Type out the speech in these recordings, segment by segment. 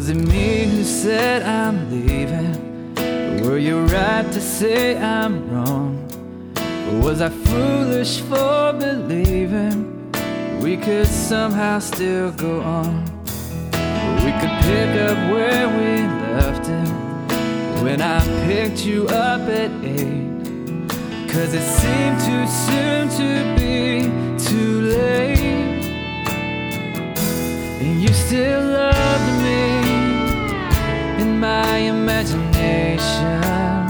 Was it me who said I'm leaving? Or were you right to say I'm wrong? Or was I foolish for believing we could somehow still go on? We could pick up where we left it when I picked you up at 8. 'Cause it seemed too soon to be too late. And you still loved me in my imagination.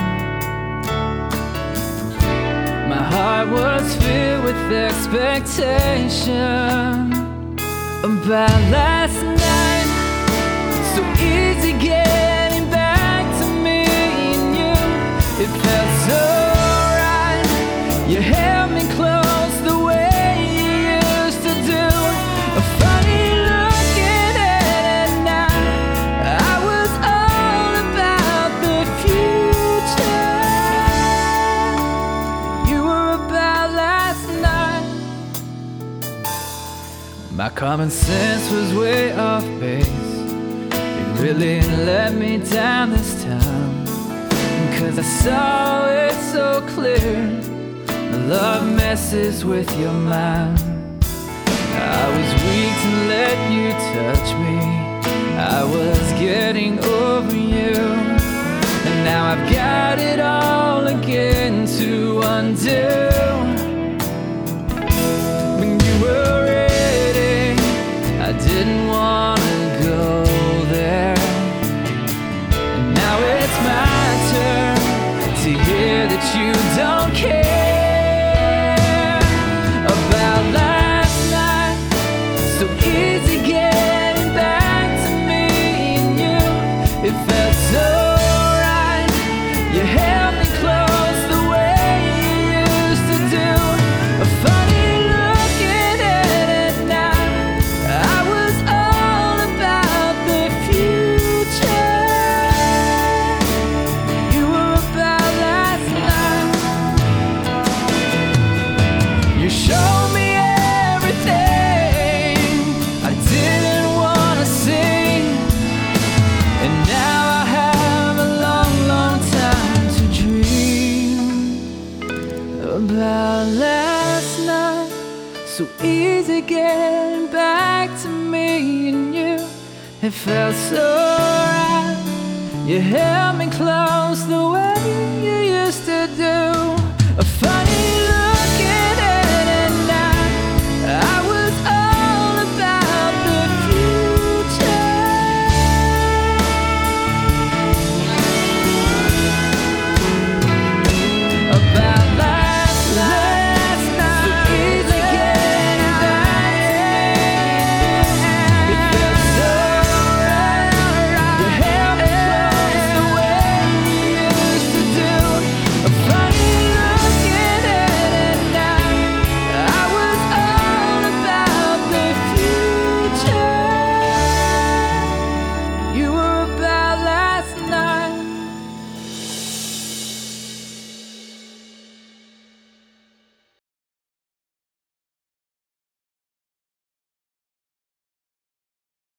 My heart was filled with expectation about last night. So easy getting back to me and you. It felt so right. You held me close the way you used to do. A funny looking at night. I was all about the future. You were about last night. My common sense was way off base. It really let me down this time. 'Cause I saw it so clear. Love messes with your mind. I was weak to let you touch me. I was getting over you. And now I've got it all again to undo. When you were ready, I didn't want to go there. And now it's my turn to hear that you don't care about last night. So easy getting back to me and you. It felt so right. You held me close the way you used to do. A funny looking at it now. I was all about the future. You were about last night. You showed me everything I didn't want to see. And now I have a long, long time to dream about last night. So easy getting back to me and you. It felt so right. You held me close the way you used to do.